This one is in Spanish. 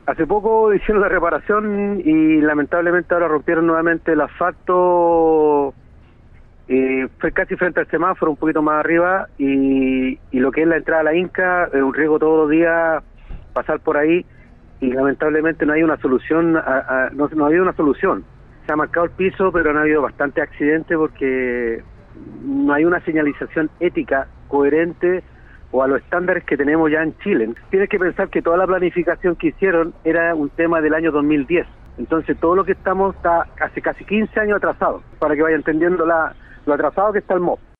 Hace poco hicieron la reparación y lamentablemente ahora rompieron nuevamente el asfalto. Fue casi frente al semáforo, un poquito más arriba, y lo que es la entrada a la Inca, es un riesgo todos los días pasar por ahí, y lamentablemente no hay una solución, no ha habido una solución. Se ha marcado el piso, pero han habido bastantes accidentes porque no hay una señalización ética coherente o a los estándares que tenemos ya en Chile. Tienes que pensar que toda la planificación que hicieron era un tema del año 2010. Entonces todo lo que estamos está hace casi 15 años atrasado, para que vaya entendiendo lo atrasado que está el MOP.